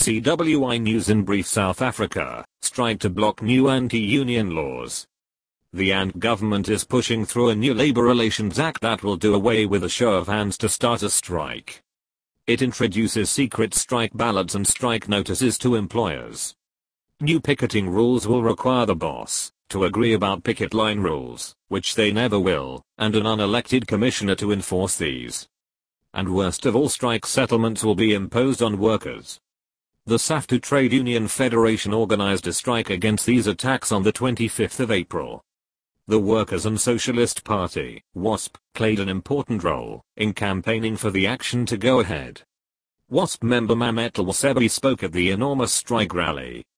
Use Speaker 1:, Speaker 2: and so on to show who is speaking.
Speaker 1: CWI News in brief. South Africa, strike to block new anti-union laws. The ANT government is pushing through a new Labour Relations Act that will do away with a show of hands to start a strike. It introduces secret strike ballots and strike notices to employers. New picketing rules will require the boss to agree about picket line rules, which they never will, and an unelected commissioner to enforce these. And worst of all, strike settlements will be imposed on workers. The SAFTU Trade Union Federation organized a strike against these attacks on the 25th of April. The Workers' and Socialist Party, WASP, played an important role in campaigning for the action to go ahead. WASP member Mamet Al-Wasebi spoke at the enormous strike rally,